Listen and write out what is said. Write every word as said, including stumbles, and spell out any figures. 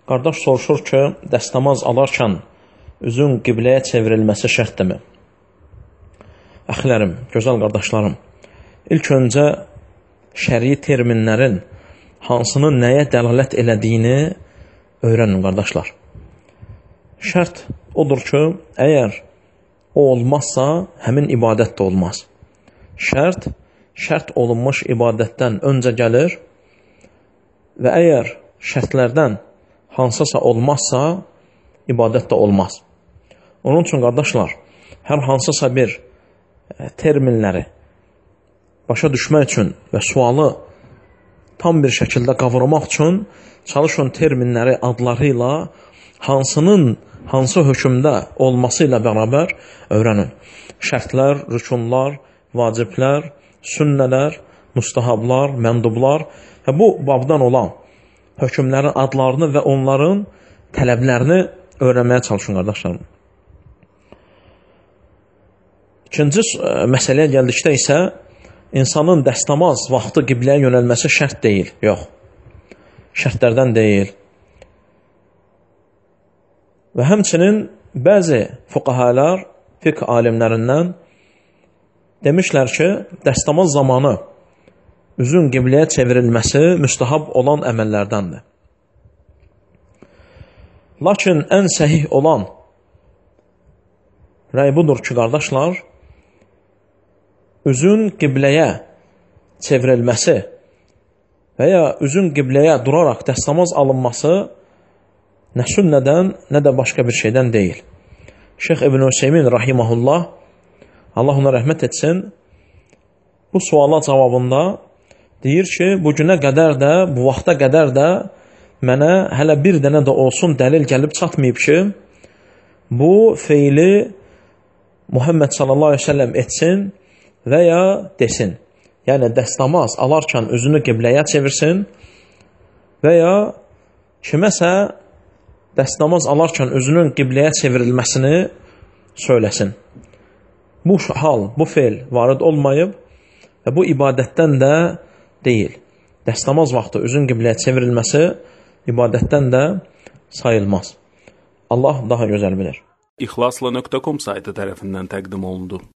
Qardaş soruşur ki, dəstəmaz alarkən üzün qibləyə çevrilməsi şərtdirmi? Əxlərim, gözəl qardaşlarım, ilk öncə şəri terminlərin hansının nəyə dəlalət elədiyini öyrənin, qardaşlar. Şərt odur ki, əgər o olmazsa, həmin ibadət də olmaz. Şərt, şərt olunmuş ibadətdən öncə gəlir və əgər şərtlərdən hansısa olmazsa, ibadət də olmaz. Onun üçün, qardaşlar, hər hansısa bir terminləri başa düşmək üçün və sualı tam bir şəkildə qavramaq üçün çalışın terminləri adları ilə hansının hansı hökmdə olması ilə bərabər öyrənin. Şərtlər, rükunlar, vaciblər, sünnələr, mustahablar, məndublar və bu babdan olan hökmlərin adlarını və onların tələblərini öyrənməyə çalışın, qardaşlarım. İkinci məsələyə gəldikdə isə insanın dəstəmaz vaxtı qibləyə yönəlməsi şərt deyil. Yox, şərtlərdən deyil. Və həmçinin bəzi fuqahalar, fiqh alimlərindən demişlər ki, dəstəmaz zamanı üzün qibləyə çevrilməsi müstəhab olan əməllərdəndir. Lakin ən səhih olan rəy budur ki, qardaşlar, üzün qibləyə çevrilməsi və ya üzün qibləyə duraraq dəstəmaz alınması nə sünnədən, nə də başqa bir şeydən deyil. Şeyx İbn Hüseymin rahiməhullah, Allah ona rəhmət etsin, bu suala cavabında deyir ki, bu günə qədər də, bu vaxta qədər də mənə hələ bir dənə də olsun dəlil gəlib çatmayıb ki, bu feili Muhammed sallallahu aleyhi ve sellem etsin və ya desin. Yəni, dəstəmaz alarkən üzünü qibləyə çevirsin və ya kiməsə dəstəmaz alarkən üzünün qibləyə çevrilməsini söyləsin. Bu hal, bu feil varid olmayıb və bu ibadətdən də deyil. Dəstəmaz vaxtı üzün qibləyə çevrilməsi ibadətdən də sayılmaz. Allah daha gözəl bilir. İxlasla nöqtə com saytı tərəfindən təqdim olundu.